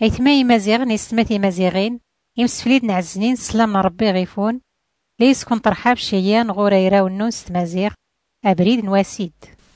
أيتما مزيغ نستماتي مزيغين يمسفليد نعزنين سلام ربي غيفون ليس كون طرحاب شيان غوريرا ونوس مزيغ أبريد نواسيد.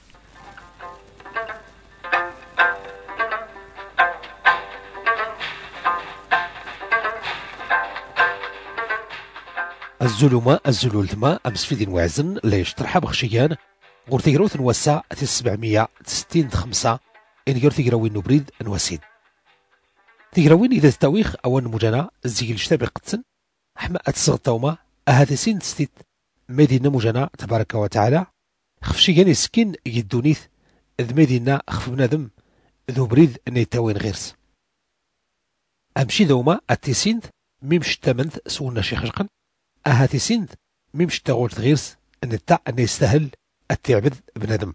الزلمة الزلولتما أمس في دين وعزن ليش ترحب غشيان غور تيغروث نوسع 765 إن غور تيغروين نبريد نواسيد تيغروين إذا تتاويخ أوان مجانا الزيل شتابي قدسن حما أتسغطاوما أهاتسين تستيت مدينة مجانا تبارك وتعالى خفشيان يسكين يدونيث إذ مدينة خف بنادم ذو بريد نيتاوين غيرس أمشي ذوما أتسين ميمش تمنث سونا شيخشقن أهاتي سند ميمش تغول تغيرس أن التاع أن يستاهل التعبد بنادم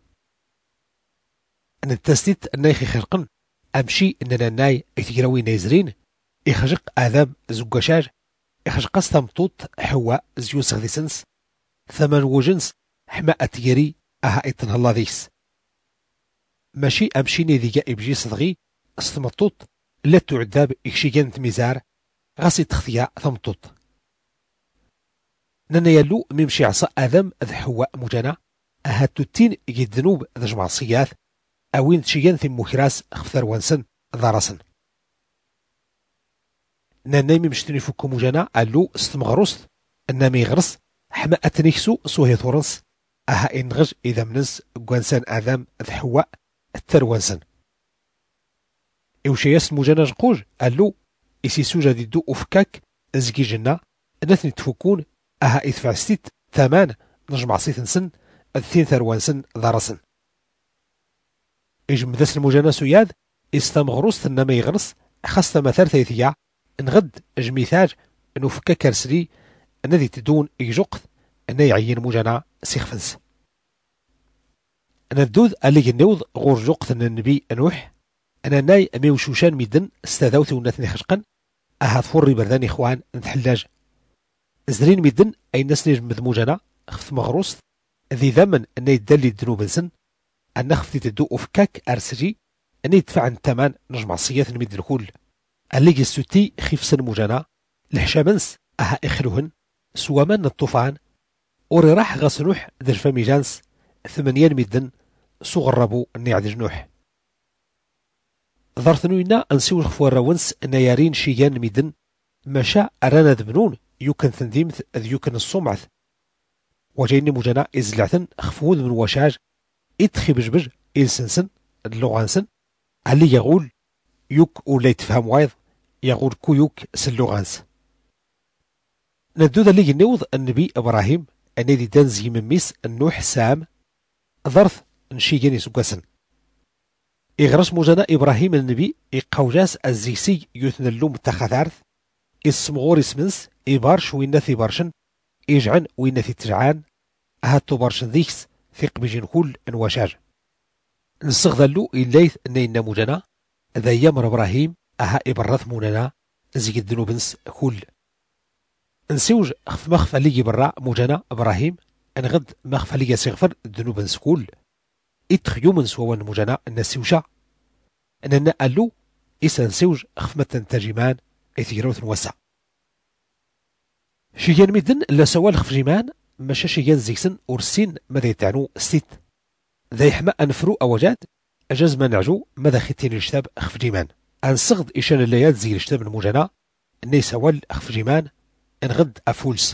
أن التستيت أن يخي خلقن أمشي أننا ناي يتجراوي نيزرين يخجق آذام زقشاج يخجق استمطوط حواء زيوس غذيسنس ثمن وجنس حما أتجري أها إطنها الله ذيس ماشي أمشي نيذيجا إبجي صدغي استمطوط لا تعذاب إكشيجان ميزار غاسي تخثيا ثمطوط نانا يلو ميمشي عصا آذام ذ حواء مجانا أهاتوتين يدنوب ذا جمعصيات أوين تشيان ثم مكراس خفتر وانسن ضارسن نانا ميمشتني فكو مجانا ألو استمغروست أنا ميغرس حما أتنيكسو سوهي ثورنس أها إنغج إذا منس قوانسان آذام ذ حواء التروانسن إوشياس مجانا جقوج ألو إسي سوجا دي دو أفكاك أزكي جنا نثني تفكون أها إدفع ستيت ثمان نجمع سيثن سن الثين ثروان سن ضارسن إجم ذس المجانا سياد استمغروس ثنما يغرس خاصة مثال ثيثيا نغد اجميثاج نفكا كرسري الذي تدون إجوقت أن يعين مجانا سيخفنس أنا الدود اللي النوض غور جوقت النبي نوح أنا ناي أميوشوشان ميدن استاذوث ونثني خشقا أها ثفوري بردان إخوان نتحلاج زرين ميدن أي ناس نجم مذموجنا خف مغروس ذي ذمن أن يدلي الدنوب نسن أن خفتي تدو أفكاك أرسجي أن يدفع عن التمان نجمع صياث الميد الكل اللي جسوتي خيف سن موجنا لحشامنس أها إخلوهن سوامان الطوفان أوري راح غسنوح ذا الفامي جانس 8 ميدن صغربو أني عد جنوح ظرثنوينا أنسيو الخفوار راونس أن يارين شيان ميدن مشا أرانا ذبنون يمكن تنظيمث أذ يمكن الصمعث وجيني مجانا إزلعثن خفوذ من وشاج إدخي بجبج إلسنسن اللغانسن اللي يقول يوك ولا يتفهم وايض يقول كو يوك سلغانس ندود اللي ينوض النبي إبراهيم أني دانزي من ميس النوح سام ظرف نشيجاني سقاسن إغرس مجانا إبراهيم النبي إقوجاس الزيسي يثنى اللوم تخثارث اسمغور اسمنس إبارش وينثي بارشن إجعن وينثي تجعان هاتو بارشن ذيكس ثق بجين كل انوشاج نستغذلو إليث نينا مجانا ذا يمر إبراهيم أها إبرث موننا زي الذنوبنس كل نسيوج خف مخفى لي برا مجانا إبراهيم انغد مخفى لي سيغفر الذنوبنس كل إتخيو من سوان مجانا النسيوشا أننا ألو إسا نسيوج خفمة ترجمان إثيروث وسع شيان ميدن لا سوال خف جيمان ماشا شيان زيكسن ورسين ماذا يتعنو ستيت ذا يحمى أنفرو أوجاد أجاز ما نعجو ماذا ختين الشتاب خف جيمان أنصغد إشان الليات زي الشتاب المجانا أني سوال خف جيمان انغد أفولس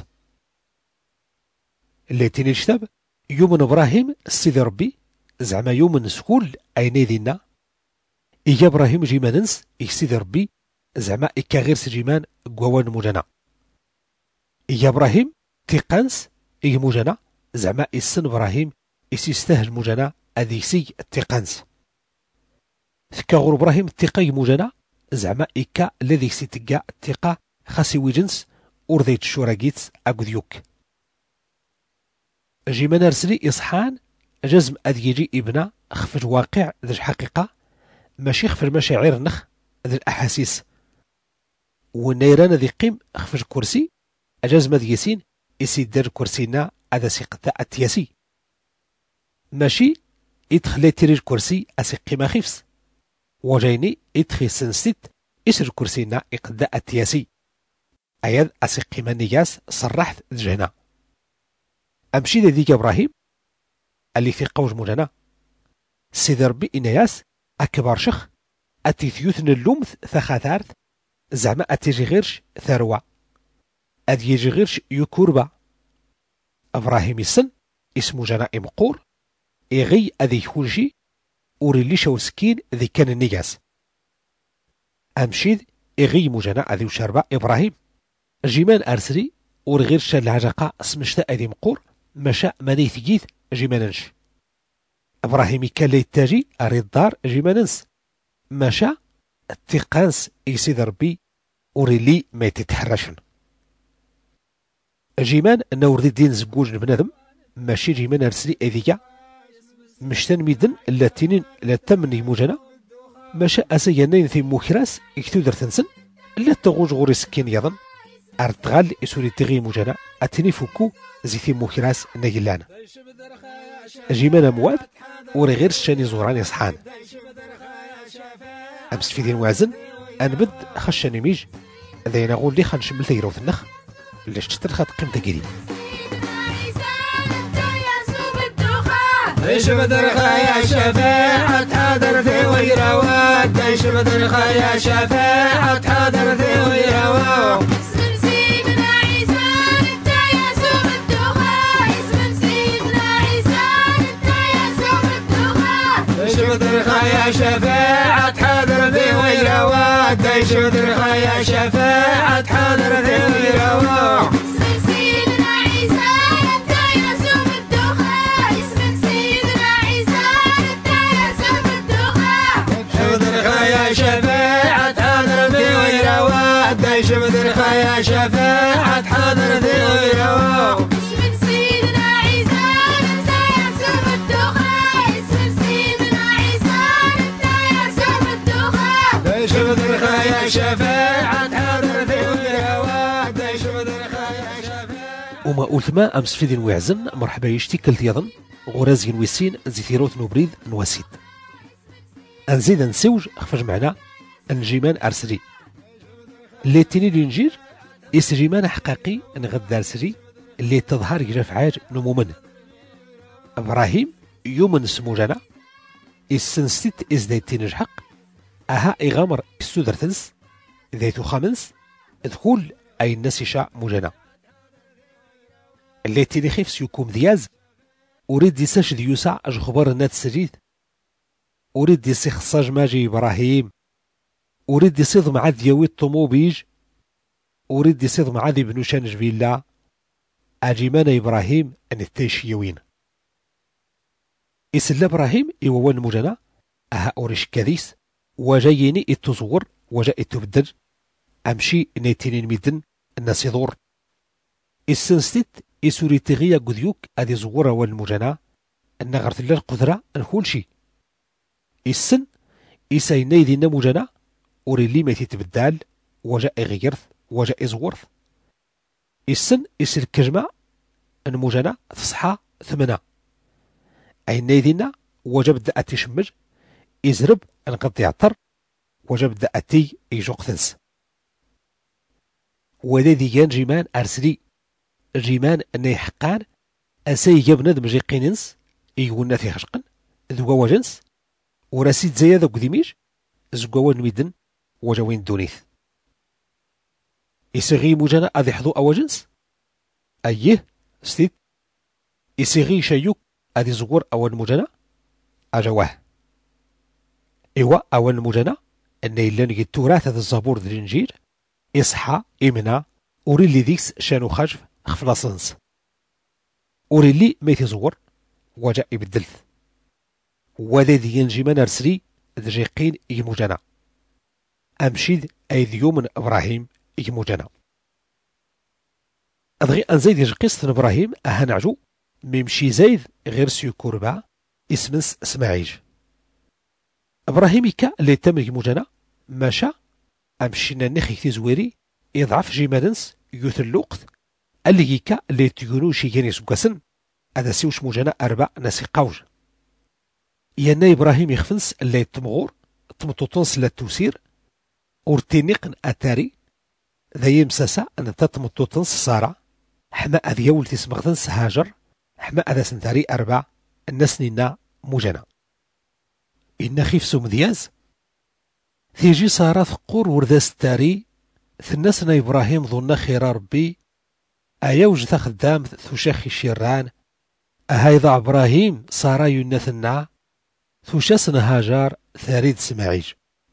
اللي تين الشتاب يوم إبراهيم السيد ربي زعما يوم نسكول أيني دينا إيا إبراهيم جيماننس السيد ربي زعما إكا غير سجيمان قوان مجانا إيا إبراهيم تيقانس إيا مجانا زعما السن إبراهيم يستاهل مجانا أذيسي التيقانس ثكا غور إبراهيم التيقاي مجانا زعما إكا الذي سيتقا التيقا خاسي ويجنس أرضيت الشوراقيت أقذيوك جيمان رسلي إصحان جزم أذيجي ابنا خفج واقع ذا الحقيقة ماشي خفج مشاعر نخ ذا الأحاسيس والنيران ذي قيم خفج كرسي أجاز مذيسين يسيدر كرسينا هذا سيقتا التياسي ماشي يدخل تيري الكرسي أسيقي ما خيفس وجايني يدخل سنستيت إسر كرسينا إقداء التياسي أياد أسيقي من نياس صرحت دجهنا أمشي ذيك إبراهيم اللي في قوج مجانا سيدي ربي إنياس أكبر شخ أتيثيوثن اللومث ثخاثارث زعما أتيجي غيرش ثروة أدي يجي غيرش يكوربا إبراهيم السن اسمه جنا إمقور إغي أذي خولجي أوريلي شوسكين ذي كان النياس أمشيد إغي مجانا أذي وشربا إبراهيم جيمان أرسلي ورغير شال العجقة اسمشتا أذي مقور مشاء مني ثقيث جيماننش إبراهيم كان ليتاجي أريد الدار جيماننس مشاء التقانس يسيد ربي وريلي ما تتحرشن جيمان نورد الدين زقوج بنادم ماشي جيمان أرسلي أذيكا مشتان ميدن اللاتينين لا تمني موجنا ماشا أسيانين في موكراس يكتو درتنسن لا تغوج غوري سكين يضن أرتغال إسوري تغي موجنا أتني فوكو زيثي موكراس نايلان جيمان مواد وري غير الشاني زوراني صحان أمس في دين وازن أنبد خشاني ميج ذينا غول لي خنشمل ثيروث النخ اللي اشتر خط قيمة قريب ايش بدرخا يا شفاعة حاضر في ويروات ايش بدرخا يا شفاعة حاضر في ويروات اسم سيدنا عيسى انت يا سوق الدخان اسم سيدنا عيسى انت يا سوق الدخان ايش بدرخا يا شفاعة حاضر في ويروات ايش بدرخا يا شفاعة حاضر في ويروات اسم سيدنا عيسى انت يا سوق الدخان اسم سيدنا عيسى انت يا سوق الدخان بدرخا يا شفاعة حاضر في ويروات ايش بدرخا يا شفاعة حاضر في ويروات اسم سيدنا عيسى انت يا سوق الدخان اسم سيدنا عيسى انت يا سوق الدخان ايش بدرخا يا شفاعة حاضر في ويروات ايش بدرخا يا شفاعة وما أولتما أمس في دين ويعزن مرحبا يشتي كلت يضن غرازين ويسين زيثيروت نبريد نواسيد أنزيد نسوج خفج معنا الجيمان أرسلي اللي تيني الإنجيل إس جيمان حقيقي نغد أرسلي اللي تظهر يجرف عاج نمومن إبراهيم يومن سموجانا إسنستيت إز دايتين الحق أها إغامر السودرتنس ذيتو خامنس دخول أي الناس يشاء موجانا اللي تيني خيفس يكون دياز أريد يساش ديوسع أجخبار النات سجيد أريد يسي خصاج ماجي إبراهيم أريد يصيد مع دياوي الطموبيج أريد يصيد مع ذي بنوشان جبيلا أجيمان إبراهيم أن التيشيوين إسلا إبراهيم إيوان مجانا أها أوريش كذيس وجايني التصور وجاء التبدل أمشي نيتينين ميدن الناس يدور السنستيت إسوري تغيا قذيوك أدي زورة والمجانا أن غرت الله القدرة نقول شي السن إسايني ذي نموجانا أوري لي ما تتبدال وجاء غيرث وجاء زورث السن إسر كجمع المجانا فصحى ثمنا أي نيذينا وجب دأتي شمج إزرب انقض يعطر وجب دأتي يجوق ثنس وذي جان جيمان أرسلي جيمان أني حقان أسي يبنى دمجي قيننس يقولنا في خشقن ذو وجنس وراسيد زيادة قديميش زقوا نميدن وجوين دونيث إسغي مجانا أذي حضو أوجنس أيه ستيت إسغي شيوك أذي زقور أول مجانا أجواه إيوا أول مجانا أن إلان التراث هذا الزبور ذي الإنجيل إصحى إمنا أوريلي ذيكس شانو خجف خفلاصنس أوريلي ميتي زور وجاء بالدلث وذي ذي ينجمان أرسلي ذجيقين يموجانا أمشيد أي ذيوم إبراهيم يموجانا أدغي أن زيد يجقيس إبراهيم أهنعجو ممشي زيد غير سيكوربا اسمنس اسماعيج إبراهيم يكا اللي تم يموجانا ماشا أمشينا نخي تزويري يضعف جيمانس يوث الوقت اللي يكا اللي تيونو شيجاني سوكاسن هذا سيوش موجانا أربع ناسي قوج يانا إبراهيم يخفنس اللي تمغور تمطوطنس لا توسير ورتينيقن أتاري ذا يمساسا أن تتمطو تنس سارة حما أذ يول تسمغ تنس هاجر حما أذا سنتاري أربع الناس نينا موجنا إن خيف سومدياز ثيجي سارة ثقور وردا ستاري ثناسنا إبراهيم ظن خير ربي أيوج تخدام ثشاخي شيران أهايضا إبراهيم سارة ينثنا ثشاسنا هاجر ثاريد سماعيج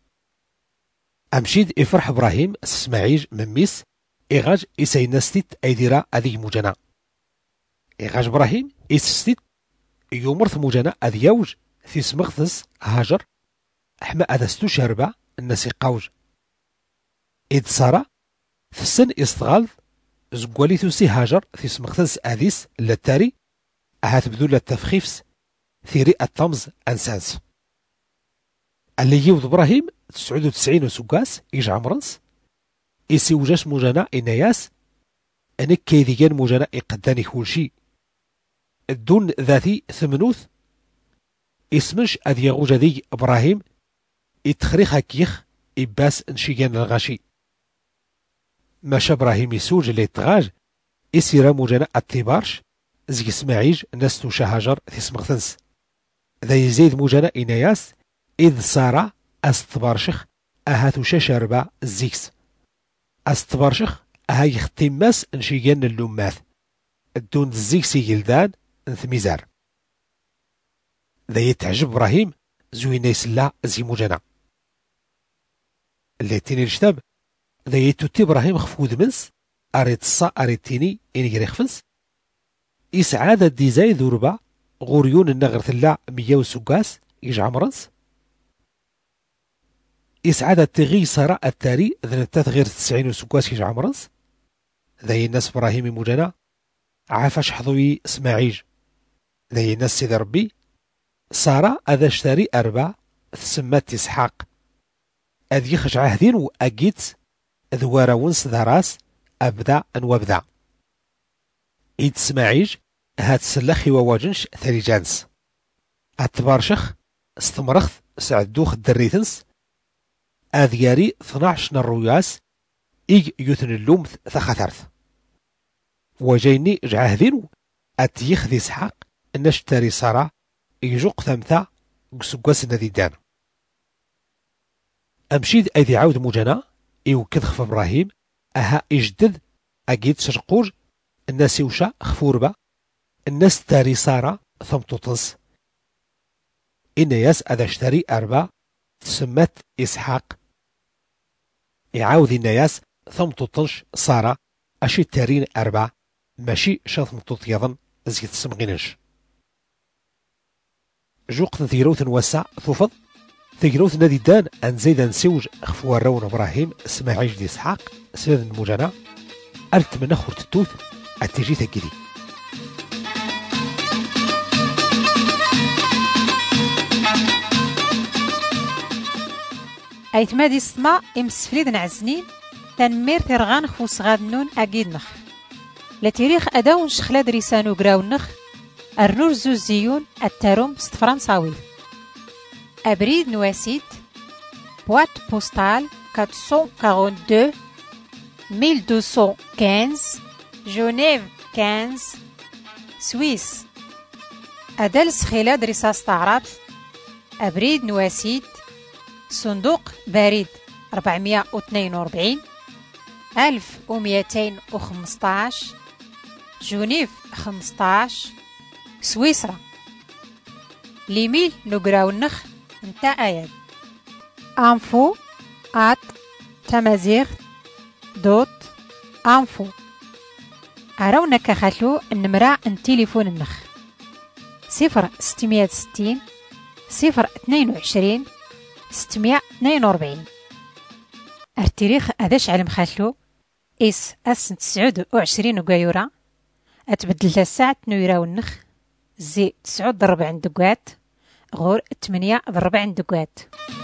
أمشيد إفرح إبراهيم سماعيج مميس إغاج إسايناستيت أيديرا أذي مجنا إغاج إبراهيم إسستيت يومرث مجنا أذ يوج في سمغثس هاجر أحما أذستو شاربا الناس قوج إذ سارة في السن إستغاظ زقوالي ثوسي هاجر في سمغثس أذيس للتاري أهات بذول التفخيفس ثيري الطمز أنسانس اللي يوض إبراهيم 99 سكاس يجع مرنس إسي وجاش مجانا إنياس أنك كيديان مجانا إقداني كل الدون ذاتي ثمنوث اسمش أذ يغوج ذي إبراهيم إتخريخ كيخ إباس انشيان الغاشي ماشا إبراهيم يسوج اللي تغاج إسيرا مجانا التبارش زي سماعيج ناس شهاجر في سمغثنس ذا يزيد مجانا إنياس إذ سارة أستبارشخ أهاتو شاشربا الزيكس أستبارشخ أها يختماس انشيان اللوماث الدون الزيكسي يلدان انثميزار ذا يتعجب إبراهيم زوينا يسلا زي مجانا اللي تيني الكتاب ذا يتوتي إبراهيم خفود منس أريد الصا أريد تيني إني خفنس إسعادة ديزاي ذوربا غوريون النغر ثلا 100 سكاس يجع مرنس إسعادة تغي سارة التاري ذنتات غير 90 سكاس يجع مرنس ذا الناس إبراهيم مجانا عافاش حظوي اسماعيج ذا الناس سيد ربي سارة أذا اشتري 4 تسمات إسحاق أذ يخش عهدين وأجيت ذوارا ونس ذراس أبدا أن وابدا إيد سماعيج هات سلخي وواجنش ثريجانس أتبارشخ استمرخ سعدوخ الدريثنس أذياري 12 نروياس إيج يثن اللوم ثخثرث وجيني جعهدين أتيخ ذي إسحاق نشتري سارة يجوق ثمثا قسقاس النذيدان أمشيد أيدي عاود مجانا إيو كذخف إبراهيم أها إجدد أجيد شرقوج الناس يوشا خفوربا الناس تاري سارة ثمتو تنس إن ياس أذا اشتري 4 تسمت إسحاق يعاود الناس ثمتو تنش سارة أشي تارين 4 ماشي شاثمتو تيضن زي تسمغينش جوق ثيروث وسع ثوفض ثيروث نادي دان أن زيدا نسوج خفوا الرون إبراهيم اسماعيل دي إسحاق سيد المجانا ألت من أخر تتوث أتجي ثقيلي أيتمادي السما إمسفليد نعزنين تنمير ترغان خفوس غاد نون أكيد نخ لتاريخ أداون شخلاد ريسانو قراو نخ النور زوزيون التاروم فرنساوي أبريد نواسيت بوات بوستال 442 1215 جنيف 15 سويس أدل سخيلاد رصاص تعرف أبريد نواسيت صندوق بريد 442 1215 جنيف 15 سويسرا ليميل نقراو النخ نتا آيات info@tamazight.info أراونا كخلو النمرة التليفون النخ 0660 022 642 التاريخ أداش علم خلو أس 29 قايورة أتبدل الساعة نويرا والنخ زي 9 ضرب عند دقات غور 8 ضرب عند دقات